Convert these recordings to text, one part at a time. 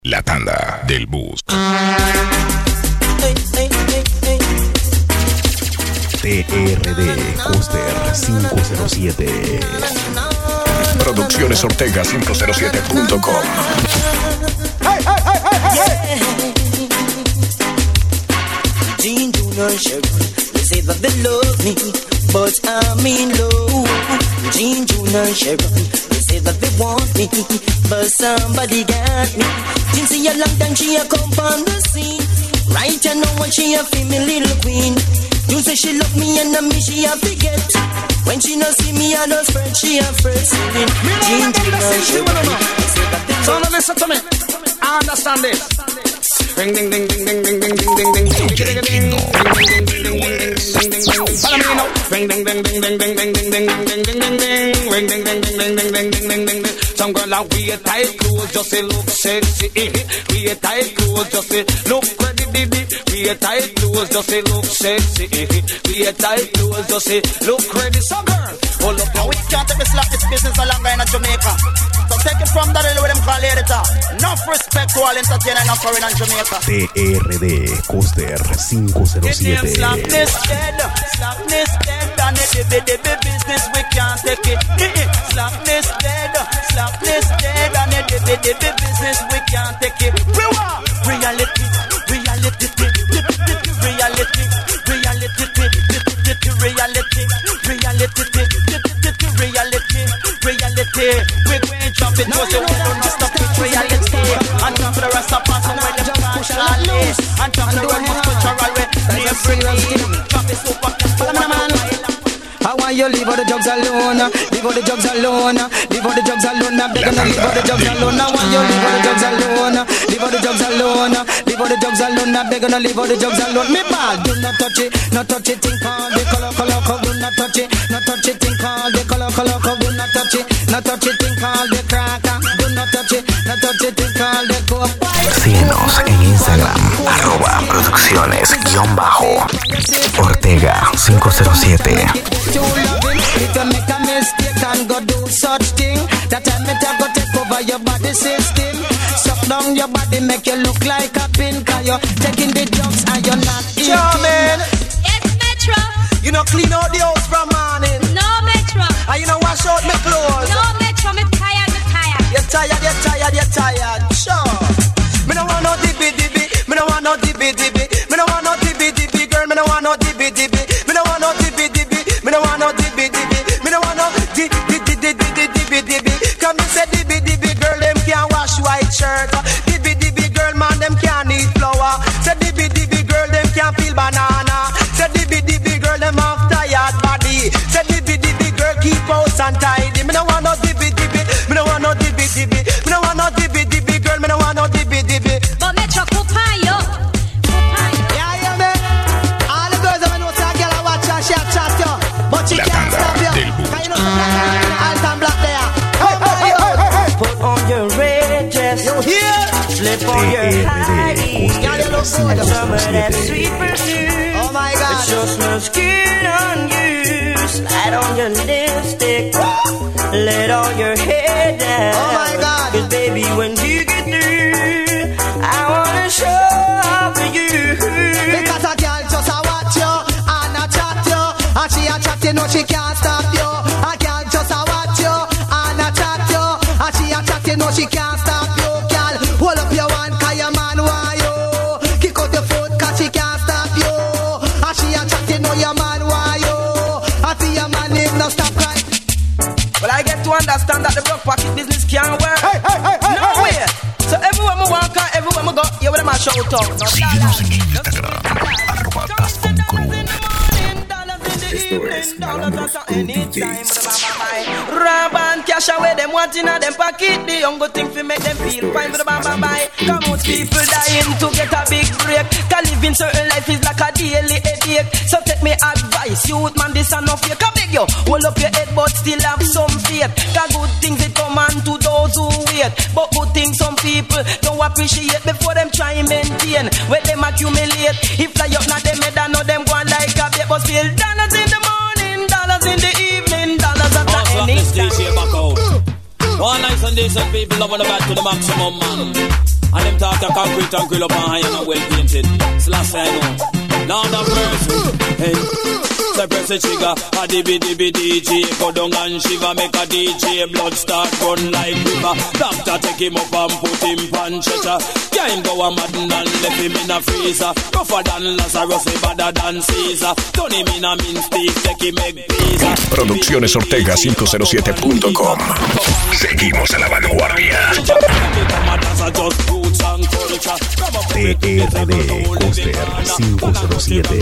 La tanda del bus. TRD Coaster 507. Producciones Ortega 507.com. Gene Junior Sharon, they say that they love me, but I'm in love. Gene Junior Sharon, they say that they want me, but somebody got me. Gene see a long time she a come on the scene. Right you know when she a feel me little queen. You say she love me and me she a forget. When she no see me I no spread, she a first singing. Gene Junior Sharon, they say that they so now listen to me, I understand this. Ring ding ding ding ding ding ding ding ding ding ding ding ding ding ring ding ding ding ding ding ding ding ding ding ding ding ding ding ring ding ding ding ding ding ding ding ding ding ding. Some girl a wear tight clothes just to look sexy. Wear tight clothes just to look pretty. Wear tight clothes just to look sexy. Wear tight clothes just to look pretty. So girl, hold up now. We can't take this business along in Jamaica. So take it from that with them call editor. Enough respect to all entertainers and foreign in Jamaica. TRD Coaster 507. Slackness dead, and the business we can't take it. Slackness dead, and the business we can't take it. Reality. We're going to drop it, no, so we don't stop it. Reality. And talk to the rest of us, and when the push all this. And talk to the rest of cultural way. Drop it super. I want you leave all the drugs alone. Leave all the drugs alone. Leave all the drugs alone. I'm begging you leave all the drugs alone. I want you leave all the drugs alone. Leave all the drugs alone. Leave all the drugs alone. I'm begging you leave all the drugs alone. Me bad, do not touch it. Not touch it, think all the color. Do not touch it. Not touch it, think all the color. Do not touch it. Not touch it, think all the cracker. Do not touch it. Not touch it, think all the coke. Síguenos en Instagram @producciones_Ortega 507. If you make a mistake and go do such thing, that time it go take over your body system. Suck down your body, make you look like a pin. Cause you're taking the drugs and you're not eating. Charmin', yes, Metro. you know clean out the house from morning. No, Metro. And you know wash out my clothes. No, Metro, me tired. You're tired. Sure. Me no want no dibby. Me no want no dibby. Me no want no dibby, girl. Me no want no dibby. Me no want no dibby. Me no want no dibby. Me no want no dibby. Come me say dibby, girl. Them can't wash white shirt. Dibby, girl, man, them can't eat flour. Say dibby, girl, them can't peel banana. Say dibby, girl, them have tired body. Say dibby, girl, keep house and tidy. Me no want no dibby. Me no want no dibby. Me no want no dibby, girl. Me no want no dibby. But Metro, Kupayo. Yeah, man. All the girls that know say a girl a watch and she a chat you, but she La can't tanda stop you. del bus. Cause you know the alt and black there. Hey. Put on your red dress. You hear? Slip on your high heels. TRD Some of that 507. sweet perfume. Oh my God. It sure smells good on you. Slide on your lipstick. Let all your hair down. Oh my God. 'Cause baby, when you get through, I wanna show off for you. Because a girl just a watch you and a chat you, and she a chat you know she can't stop you. A girl just a watch you and a chat you, and she a chat you know she can't stop you. Girl, hold up your hand 'cause your man want you. Kick out your foot 'cause she can't stop you. And she a chat you know your man want you. And for your man him no stop crying. Well, I get to understand that the broke pocket business can't work. No way. So everywhere I walk and everywhere I go, you with my shout out. No, Síguenos en Instagram @CastonCrew. Esto es Malandros con DJs. Raban cash away them want in them pocket. The young good thing fi make them feel fine with the bye. Come out people dying to get a big break. Cause living certain life is like a daily headache. So take me advice, youth man, this and no fake. I beg you, hold up your head but still have some faith. Cause good things it come on to those who wait. But good things some people don't appreciate before them try maintain. Where them accumulate. If fly up not them head I know them go like a bit. But still dollars in the morning, dollars in the evening, dollars at the any time. All nice and decent people loving the back to the maximum, man. And them talk a concrete and grill up and high and well painted. So last I know. Lord of mercy, hey. So press the trigger, a dibby DJ. Go down and shiver, make a DJ. Blood start run like river. Doctor take him up and put him on stretcher. Yeah, him go a madden and left him in a freezer. Rougher than Lazarus, better than Caesar. Turn him in a mince beef, take him egg pizza. Producciones Ortega 507.com. Seguimos a la vanguardia. TRD Coaster 507.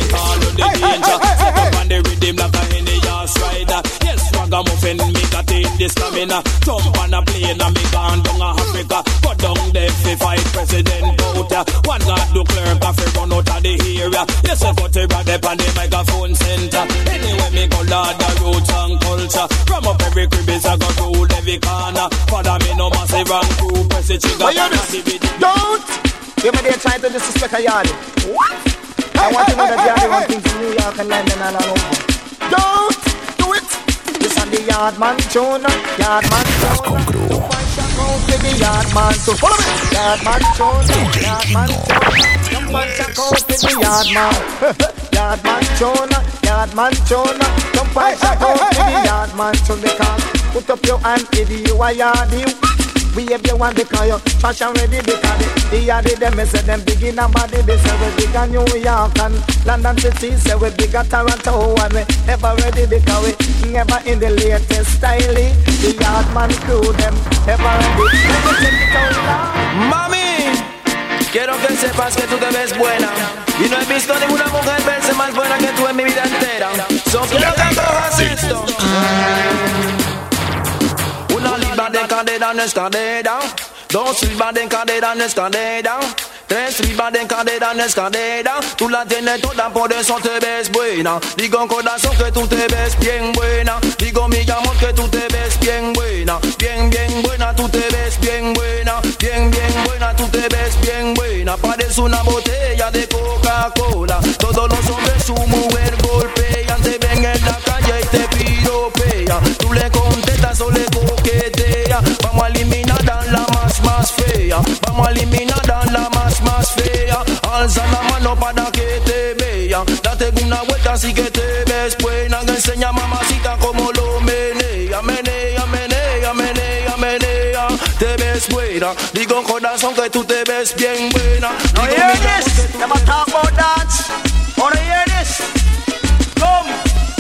Yes, ragamuffin, me got in this stamina. Jump on a plane and me gone down Africa. Go down there fi fight President Bouta. One got the clerk and fi run out of the area. Yes, I put it right up on the microphone center. Anyway, me go Lord the roots and culture. From up every crib is I go rule every corner. Father me no massive and crew press the trigger. Don't! You may try to disrespect a yard. What? I want to know that you are the one thing from New York and London and all over. Don't do it! This on the Yardman tune, Yardman tune. The Yardman tune. Follow me! Yardman tune, Yardman tune. Come on, check out the Yardman. Yardman tune, Yardman tune. Come on, check out the Yardman tune. Because put up your hand, if you are yardie. We have the one because you fashion ready because the yardie them say them big in a body. They say we big in New York and London City. Say we big at Toronto and we ever ready because we never in the latest style. The Yardman crew them ever ready. Mami, quiero que sepas que tú te ves buena y no he visto ninguna mujer verse más buena que tú en mi vida entera. So quiero que cojas esto. Una libra de cadera no es cadera. 2 libras de cadera no es cadera. 3 libras de cadera no es cadera. Tú la tienes toda, por eso te ves buena. Digo corazón que tú te ves bien buena. Digo mi amor que tú te ves bien buena. Bien, bien buena, tú te ves bien buena. Bien, bien buena, tú te ves bien buena. Parece una botella de Coca-Cola. Todos los hombres su mujer golpean. Te ven en la calle y te piropean. Tú le contestas o le coqueteas. Vamos a eliminar a la más fea. Vamos a eliminar a la más fea. Alza la mano para que te vea. Date una vuelta así que te ves buena. Enseña mamacita como lo menea. Menea, menea, menea, menea. Te ves buena. Digo corazón que tú te ves bien buena. Now hear this. Never talk about dance. Wanna hear this? Come.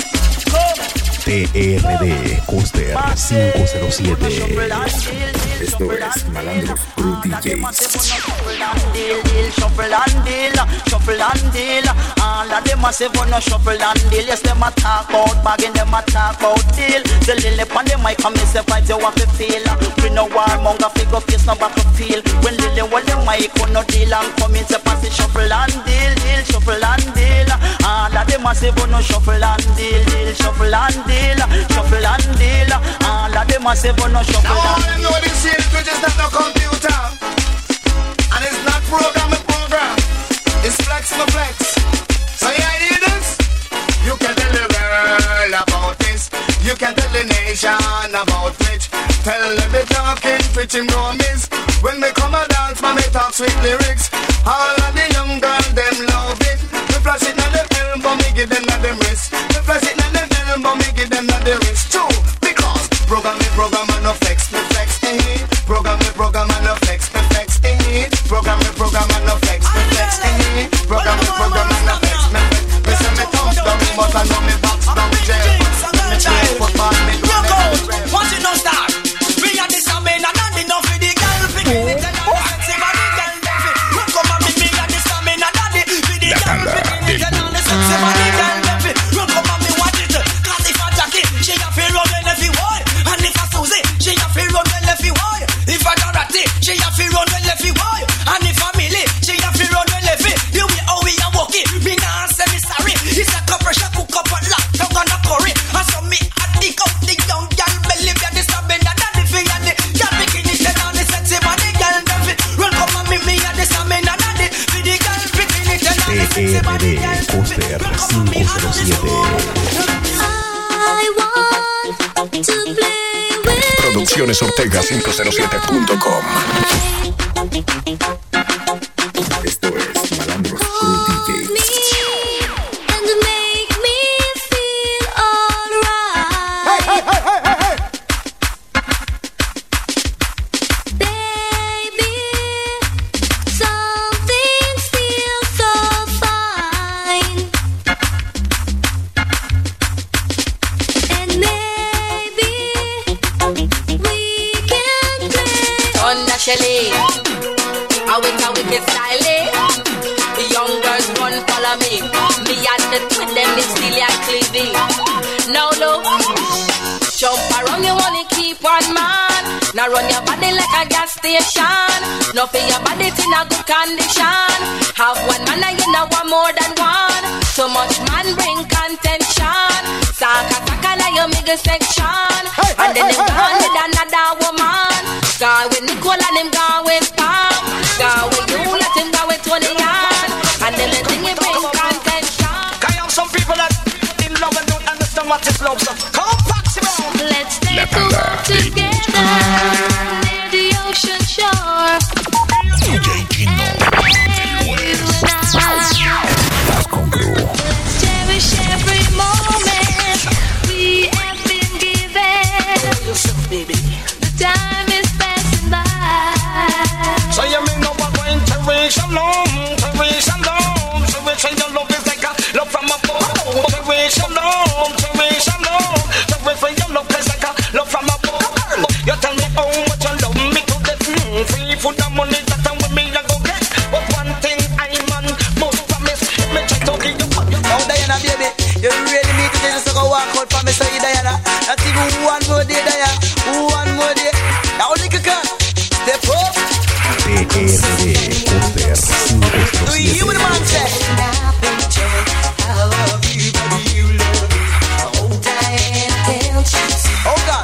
TRD Coaster 507. Esto es Malandros Crew DJs. Shuffle and deal. All of them a say for no shuffle and deal. Yes, them a talk about bagging, them a talk about deal. The lily pan the mic and me say fight you have to feel. We no warmonger figure face no battlefield. When lily hold the mic on no deal and come in say pass it shuffle and deal, shuffle and deal. All of them a say for no shuffle and deal, shuffle and deal, shuffle and deal. All of them a say for no shuffle and deal. Now all know this here which is not no computer. And it's not program. It's flex no flex. So you hear this? You can tell the world about this. You can tell the nation about it. Tell them they talking preaching promise. When they come a dance, man, they talk sweet lyrics. All of the young girls, them love it. We flash it on the film, but me give them not them wrist. We flash it on the film, but me give them not the wrist too. Because program and no flex, no flex, Program and no flex, no flex, Program and no flex, no flex, Program and no flex, no flex. Me say me thumbs down, but I know me box down the jail. Me play football, me do it. Watch it no start. We are this man and not enough for the girl. Picking it and all sexy man, the girl them fit. Look come and me and this man and daddy. For the girl picking it and all the sexy man, the girl them fit. Look come and me watch it. Cause if a Jackie, she a feel run when if you want. And if a Susie, she a feel run when if you want. If a Dorothy, she a feel run when if you want. And if a Millie, she a feel run when if you. The way how we a walk it, me nah say me sorry. It's a cup pressure cook up a lot, don't gonna curry. And so me a dig up the young girl belly. We a this a bend and the thing and the girl bikini said on the sexy man the girl them fit. Run come and me a this a man and the for the girl bikini said on the sexy man the girl them fit. Run come and me a this a I want to play with Producciones Ortega 507.com. Esto es Malandros Crew DJs. And make me feel alright. Baby, something feels so fine. And maybe we can play. Thunder Shelly, how it get styling. The young girls run follow me. Me and the twin them it's still and cleaving. Now look, jump around you wanna keep one man. Now run your body like a gas station. No for your body in a good condition. Have one man and you know want more than one. Too much man bring contention. Saka saka na your mega section. And then him gone with another woman. Gone with Nicole and him gone with Pam. Gone with you, let him go with Tony Yan. And then the thing he bring contention. I have some people that in love and don't understand what is love. So come on, maximum. Let's take a walk together near the ocean shore. DJ Gino. Let's cherish every moment we have been given. Baby. The time is passing by. So you may know what going to reach alone, to reach alone. So we say your love is like a love from above. To reach alone, to reach alone. So we say your love is like a love from above. You tell me how much you love me to get free food and money that time with me I go get. But one thing I man must promise, me try to give you. Oh Diana baby, you really need to just go walk out for me, say Diana. Not even one more day, Diana. One more day. Now look at her. Step up. TRD Coaster Do you hear what the man say? Oh God.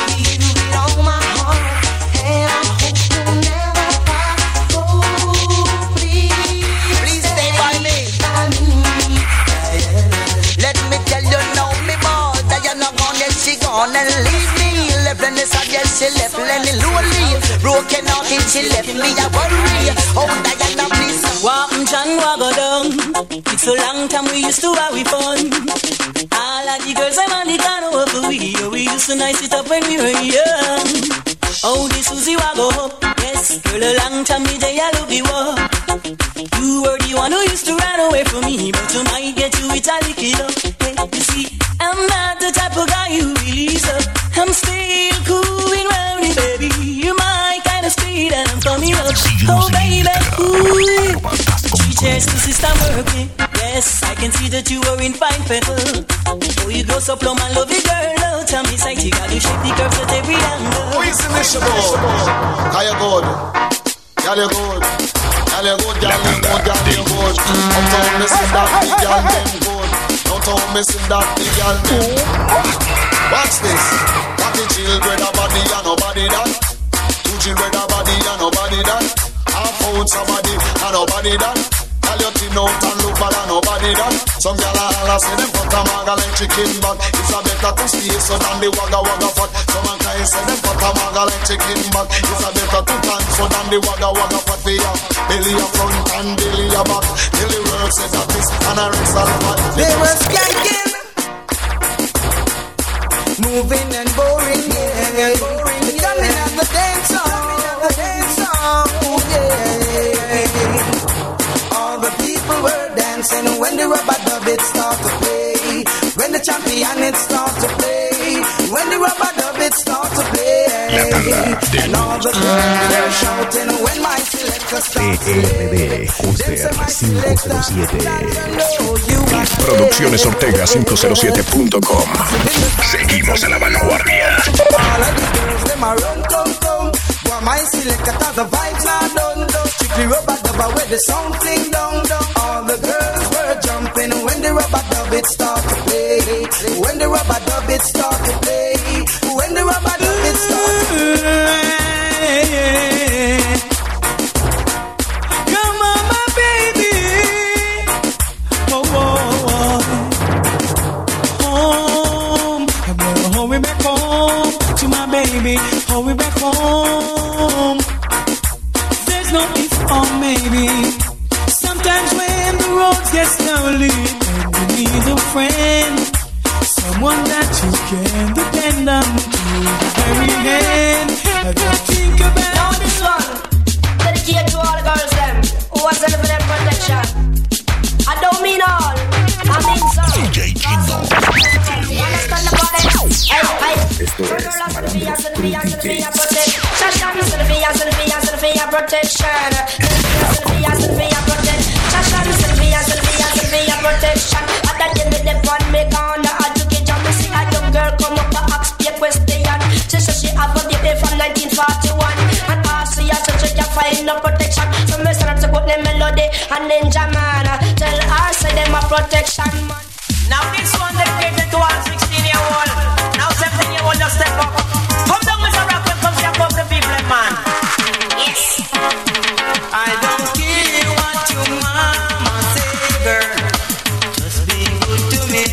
Please stay by me. Let me tell you now, me boy, Diana gone, yes she gone and leave me. Left and this yes she left, Lenny lonely. Broken out and she left me a worry. Oh Diana, please. Walk and walk down. It's a long time we used to have we fun. All of the girls I'm on the corner of we used to nice it up when we were young. Oh, this Susie Wago, yes, girl, a long time me day I love you up. You were the one who used to run away from me, but you might get you with a lick it up. Hey, you see, I'm not the type of guy you release up. I'm still cool and rowdy, baby. You're my kind of speed and I'm coming up. Oh, baby, ooh. Three cheers to sister working. Yes, I can see that you were in fine fettle. Oh, you grow so plumb and love it, girl. Oh, tell me, sight, you got to shape the curves at every angle. Who is in this about? How you good? Girl, you good. Girl, you good, girl, you good, girl, you good. Uptown, missing that big girl, them good. Downtown, missing that big girl, them. Watch this. Got the children, a body and nobody that. Two children, a body and nobody that. I found somebody and nobody that. Tell your tin out and look bad and nobody that. Some gyal a holla say them put a maga like chicken back. It's a better to stay so than the wagga wagga fat. Some a guy say them put a maga like chicken back. It's a better to dance so than the wagga wagga fat. We have belly a front and belly a back. Till the world says that this and a rest of the man. They were skanking, moving and boring, yeah. Coming at the dance song, yeah. All the people were dancing when the rubber dub it start to play. When the champion it start to play. When the rubber dub it start to play. And all the girls were shouting when my selector starts to play. TRD Coaster 507. Produccionesortega507.com. Seguimos a la vanguardia. All of the girls, them a run, come. While my selector cause the vibes not done. Strictly rubber dubber where the sound fling down. All the girls were jumping when the rubber dub it start to play. When the rubber dub it start to play. When the rubber dub it start to play. Come on, my baby. Oh, home. I'm gonna hold me back home to my baby. Hold me back home. There's no maybe sometimes when the road gets lonely and you need a friend, someone that you can depend on to the very end. I just think about now this one, dedicate to all the girls them who are selling for them protection. I don't mean all, I mean some. DJ Chino. You understand the body? Hey, Esto es Malandros Crew DJs. Protection. Other than the one me gonna education. Me see a young girl come up and ask me a question. She said she have a baby from 1941, and ask her so she can find no protection. So me start to put the melody and Ninja Man. Tell her say them a protection man. Now this one dedicated to all 16-year-old. Now 17-year-old just step up. Come down, Mr. Rockwell, come step up the people, man. Yes. I don't care what your mama say, girl. Just be good to me.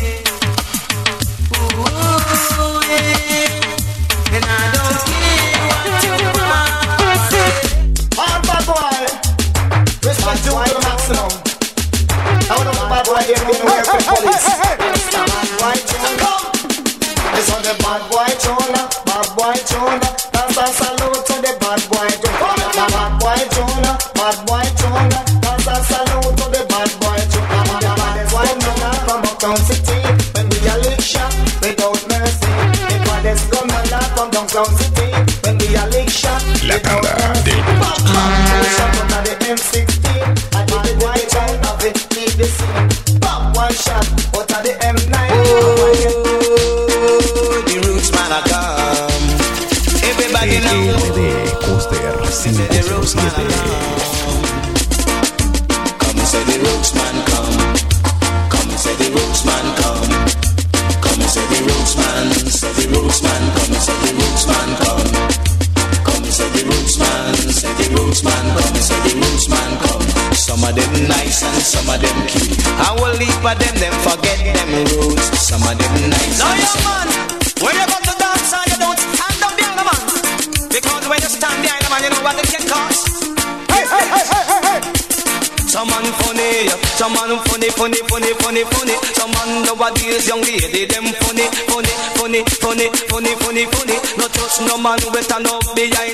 Ooh, yeah. And I don't care what your mama say. All bad boy, respect to the maximum. I don't know bad boy, they're going to work with police. Bad boy tuna. This on the bad boy tuna. Bad boy tuna. That's a salute to the bad boy tuna. Bad boy tuna. Bad boy tuna. That's a salute to the bad boy tuna. The baddest boy tuna from Uptown City. When we a lick shot without mercy. The baddest gunman from Downtown City. When we a lick shot without mercy. Shot under the M16. I did the white out of it. Leave the scene. Pop one shot out of the M9. The roots man a come. Everybody know. ERD Coaster 507. Come say the roots man come. Come say the roots man come. Come say the roots man. Say the roots man. Come say the roots man come. Come say the roots man. Say the roots man. Come say the roots man come. Some of them nice and some of them cute. I will leave for them forget them roots. Some of them nice. Now you man, when you come to dance and you don't stand up behind the man, because when you stand behind the man, you know what it can cost. Hey, hey, hey, hey, hey, hey. Some man funny, some man funny. Some man nowadays young lady them funny. No trust no man with an up behind.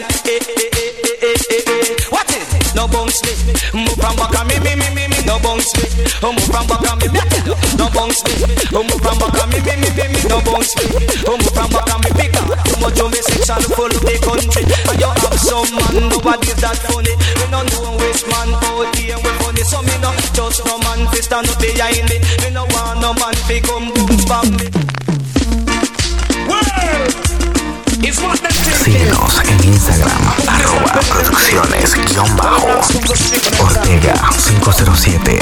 What is it? No bounce me, move from back and me. No bounce me, move from back and me. No bounce me, move from back and me. No bounce me, move from back and me. Because too much of me section full of the country, and you have some man nowadays that funny. We no know which man out here we funny, so me no just no man fi stand up behind me. Me no want no man fi come boom bang me. Síguenos en Instagram, @producciones_Ortega507.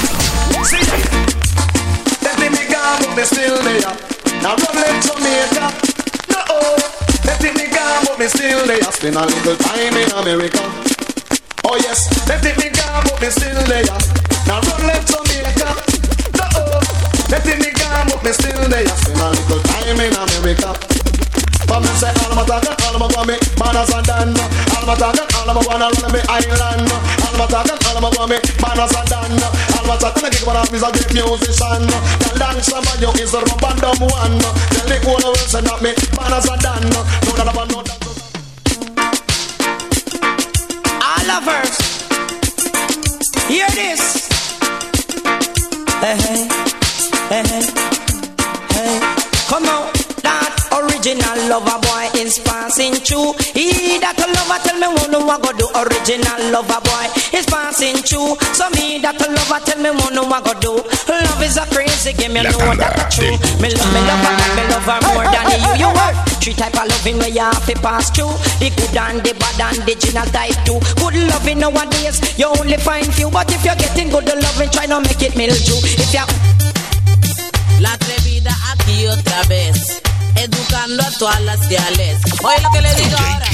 Spend a little time in America. Oh yes, let it be gone, but me still there. Now run left Jamaica. Let it be gone, but me still there. Spend a little time in America. But me say all my talk and all my want me manners and done. All my talk and all my wanna run me island. All my talk and all my want me manners and done. All my talk and I think about me is a great musician. The dance of you is a random one. Tell the whole world say that me manners and done. No that about no that. All lovers, hear this. Hey, hey, hey, hey, hey. Come on. Original lover boy is passing through. He that a lover tell me what I go do. Original lover boy is passing through. So me that a lover tell me what I go do. Love is a crazy game, you know that's true. Me love her more than you are. Three type of loving where you have to pass through. The good and the bad and the original type too. Good loving nowadays you only find few, but if you're getting good loving, try not make it mildew. If you La atrevida aquí otra vez, educando a todas las diales. Oye lo que le digo ahora.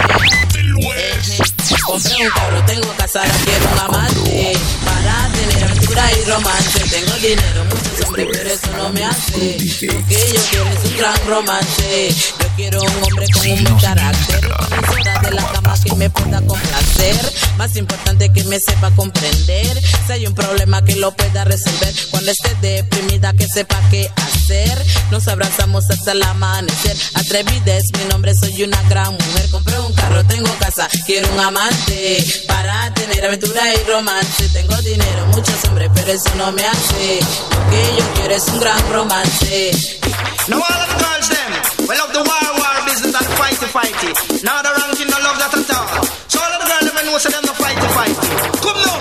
Compré un carro, tengo casada, quiero un amante. Para tener aventura y romance. Tengo dinero, muchos hombres, pero eso no me hace. Lo que yo quiero es un gran romance. Yo quiero un hombre con un buen carácter, con horas de la cama que me pueda complacer. Más importante que me sepa comprender. Si hay un problema que lo pueda resolver. Cuando esté deprimida que sepa qué hacer. Nos abrazamos hasta el amanecer. Atrevida es mi nombre, soy una gran mujer. Compré un carro, tengo casa, quiero un amante. Para tener aventura y romance. Tengo dinero, muchos hombres, pero eso no me hace. Lo que yo quiero es un gran romance. Now all of the girls them, we love the war business and fighty. Now the ranking no love that at all. So all of the girls them know say them no fighty. Come now.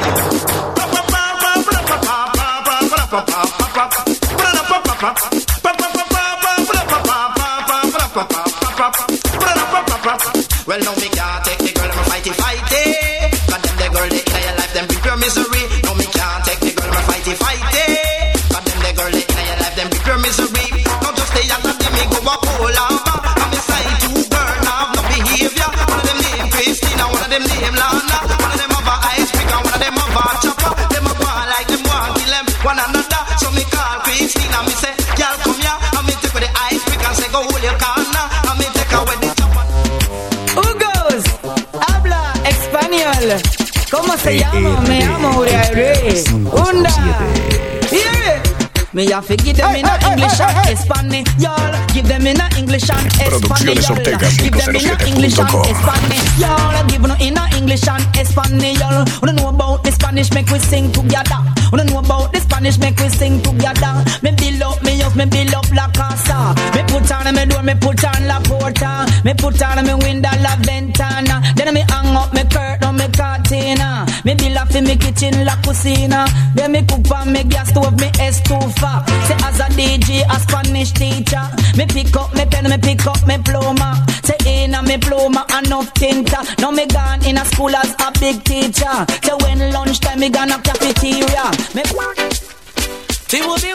Well now me can't take the girl my fighty. Cause them the girl they in your life them be pure misery. No me can't take the girl my fighty. Cause them the girl they in your life them be pure misery. Now just stay and let me go up all over. I'm inside to burn have no behavior. One of them name Christina, one of them name Lana. One of them have a ice pick and one of them have a chopper. Them a go like them want kill them one another. So me call Christina, me say, girl come here. And me take with the ice pick and say go hold your corner. And me take away the chopper. Ugos, habla español. ¿Cómo se llama? Me llamo Uriel. Unda. Yeah. Me have to give them in a English and Spanish, y'all. Give them in a English and Spanish, y'all. Give them in a English and Spanish, y'all. Give them in a English and Spanish, y'all. Wanna know about the Spanish? Make we sing together. Wanna know about the Spanish? Make we sing together. Me build up me house, me build up la casa. Me put on me door, me put on la porta. Me put on me window, la ventana. Then me hang up me curtain, me cortina. Me build up in me kitchen, la cocina. Then me cook on me gas stove, me estufa. Say as a DJ, a Spanish teacher. Me pick up me pen, me pick up me pluma. Say in a me pluma, enough tinta. Now me gone in a school as a big teacher. Say when lunchtime me gone a cafeteria. Me wooby.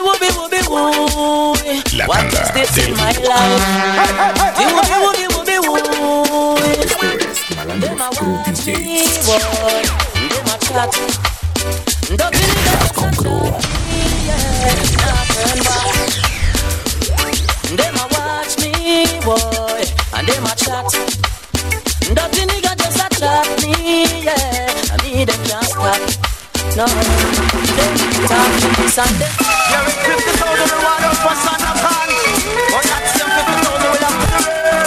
What is this in my life? Wooby. Them a watch me, boy. Them a chat. Them a watch me, boy, and them a chat. Dirty nigga just a chat me, yeah. And me them can't stop. No, them talk to this and them. You're in 50,000 reward up for son of hand. But that's your 50,000 will have to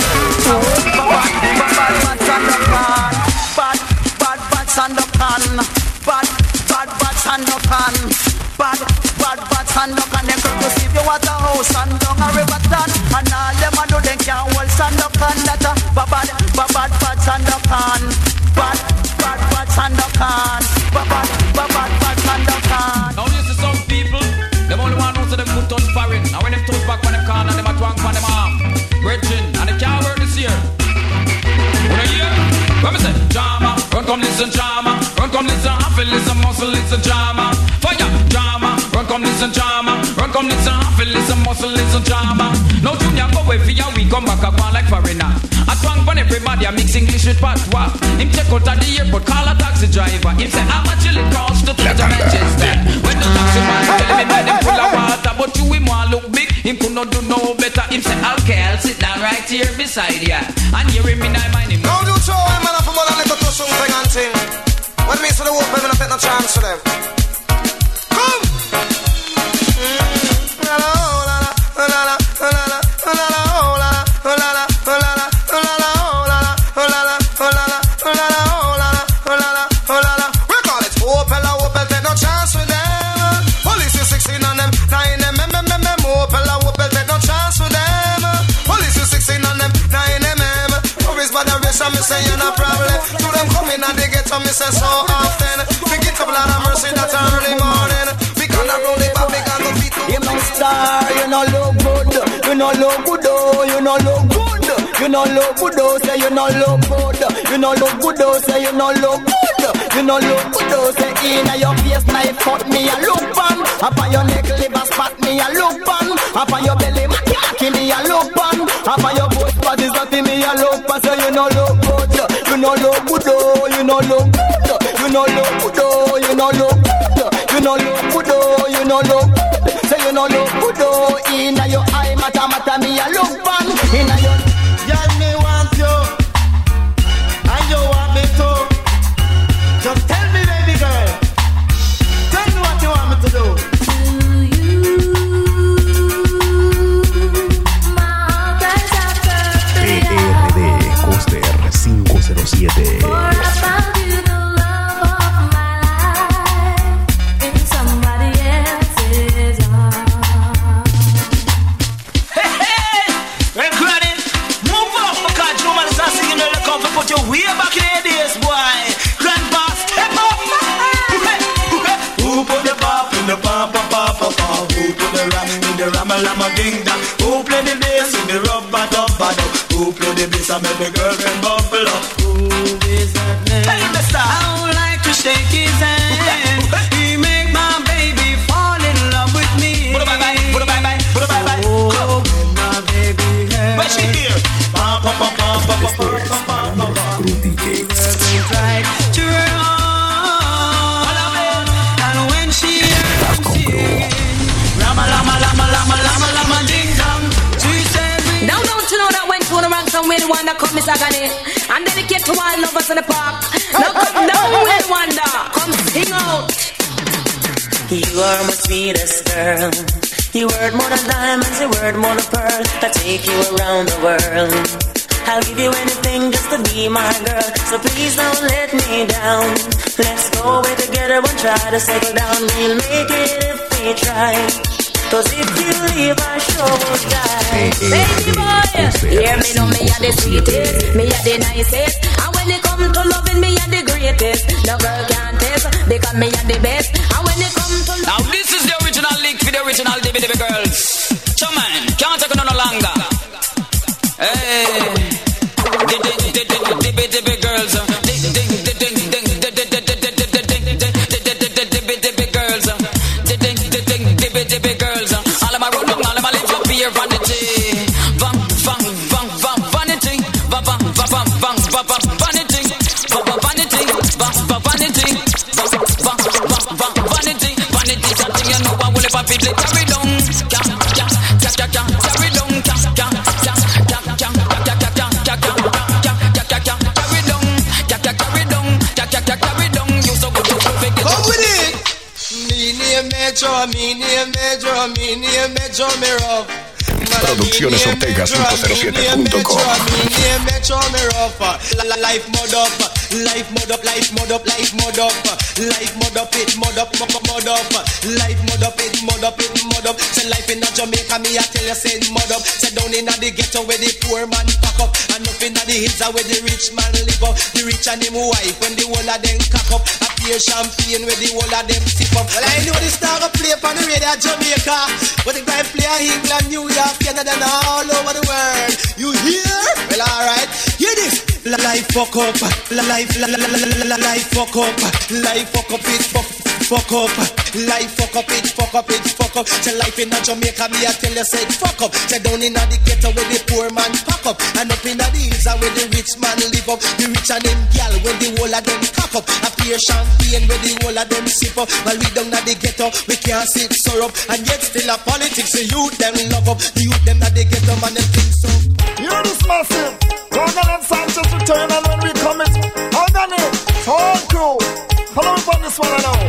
bad Sandokan. Bad Sandokan. Bad Sandokan. Bad Sandokan. Them come to see you at a house and down a river town. And all them a do them can't hold Sandokan. That a bad Sandokan. Bad Sandokan. Bad Sandokan. Now you see some people, them only want to them put touch foreign. And when them touch back on them corner, them a twang on them arm. Virgin, and they can't work this year. When I hear, when me say drama, run come listen drama, run come listen, I feel listen muscle listen drama. Fire drama, run come listen drama, run come listen, I feel listen muscle listen drama. Now Junior go away for your week, come back up like foreigner. I twang on everybody, I mix English with patois. Him check out at the airport, call a taxi driver. Him say how much will it cost to take to Manchester? When the taxi man tell me that them full of water, but you him want look big, him could not do no better. Him say okay, I'll sit down right here beside ya, and hear him in my mind. Now you show him man up more than little to something and thing. When me say the whoop, me not take no chance for them. Come. We call it Opel, take no chance with them. Police is 16 on them, 9mm, Opel, take no chance with them. Police is 16 on them, 9mm. Worries by the rest of me say you're no problem. To them coming and they get on me say so often. We get up lot of mercy that early morning. We gonna roll it back, we gonna beat up. You no star, you no look good. You no look good, oh, you no look good. You no look good, oh, say you no look good. You no look good, oh, say you no look good. You no look good, oh, say inna your face knife cut me a look pan. Up on your neck liver spot me a look pan. Up on your belly macky me a look pan. Up on your butt body something me a look pan. Say you no look good. You no look good, oh, you no look good. You no look good, oh, you no look good. You no look good, oh, you no look good. Say you no look good, oh, inna your eye mata me a look pan. Inna your Girl, me want you, and you want me too. So lama lama ding dong. Who play the bass with the rubber dubber dub? Who play the bass and make the girl them bubble up? Who is that man? Hey, mister. I would like to shake his hand. He make my baby fall in love with me. Put a bye bye, put a bye bye, put a bye bye. Oh, when my baby has. Where she here? Esto es Malandros Crew DJs. Right to her heart. And when she heard him singing, lama lama lama lama lama lama ding dong, she said we. Now don't you know that when Tony Ransom with Wanda come Miss Agony and dedicate to all lovers in the park. Now come down with Wanda, come sing out. You are my sweetest girl. You worth more than diamonds, you worth more than pearls. I take you around the world. I'll give you anything just to be my girl. So please don't let me down. Let's go away together and try to settle down. We'll make it if we try. Cause if you leave, I sure will die. Baby boy, hear me know me are the sweetest, me are the nicest. And when it come to loving, me are the greatest. No girl can test, because me are the best. And when it come to now this is the original link for the original DBDB girls. So man, can't take it no longer. Hey, DBDB girls, DBDB girls. All of my run down, all of my live up here, vanity, vang vang vang vang vanity, vang vang vang vang vang vang vanity, vang vang vanity, vang vang vanity, vang vang vang vang vanity, vanity. Something you know I will never be carry down, carry down, Producciones Ortega 507.com. Life mod up, life mod up, life mod up, life mod up, life mod up, it mod up, mod up, life mod up, it mod up, it mod up. Say life in a Jamaica, me I tell you, say mod up. Say down in the ghetto where the poor man pack up, and up in the hills where the rich man live up. The rich and him wife when the whole of them cock up. A pure champagne where the whole of them sip up. Well, I know this star play on the radio Jamaica, but the guy play England, New York, Canada, and all over the world. You hear? Well, alright, hear this. Life fuck up, life fuck up, life fuck up, it fuck up, life fuck up, it fuck up, it fuck up. Say life in a Jamaica, me I tell you, say fuck up. Say down in the ghetto where the poor man pack up, and up in the hills where the rich man live up. The rich and them gal where the whole of them cock up. A pure champagne where the whole of them sip up. While we down at the ghetto, we can't sit syrup, and yet still a politics. The youth them love up, the youth them at the ghetto man them think so. Hear this massive. Rogan and Sanchez return, and when we come it's organic, all crew. Follow up on this one now.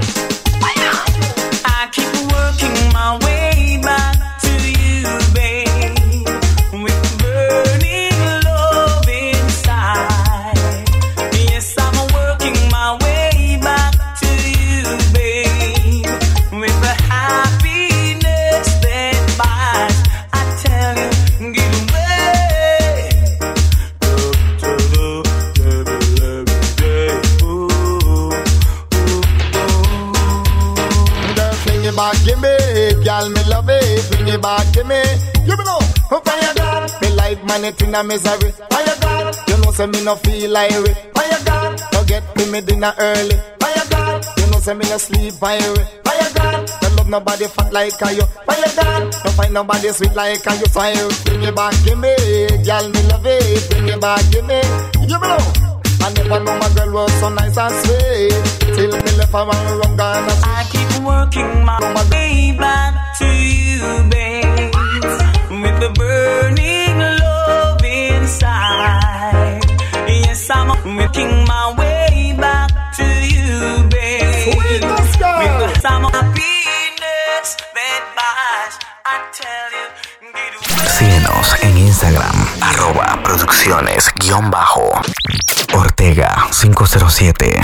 I keep working my way back to you, babe, with burning love inside. Yes, I'm working my way back to you, babe, with the happiness that buys. I tell you, give away. Back, give me, girl, me love it. Bring it back, give me. You know, why you gone? Me life man it in a misery. Why you gone? You know, say me no feel like it. Why you gone? Don't get me dinner early. Why you gone? You know, say me no sleep fiery. Why you gone? Don't love nobody fat like you. Why you gone? Don't find nobody sweet like you. So you bring it back, give me, girl, me love it. Bring it back, give me. You know. I never know my girl was so nice and sweet. Till me left her and run gone. I keep working my way back to you, babe, with the burning love inside. Yes, I'm working my way back to you, babe, with the some happiness that buys. I tell you. Síguenos en Instagram, @producciones_Ortega 507.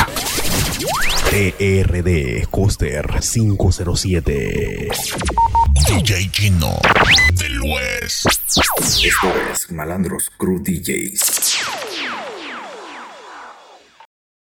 TRD Coaster 507. DJ Chino del West. Esto es Malandros Crew DJs.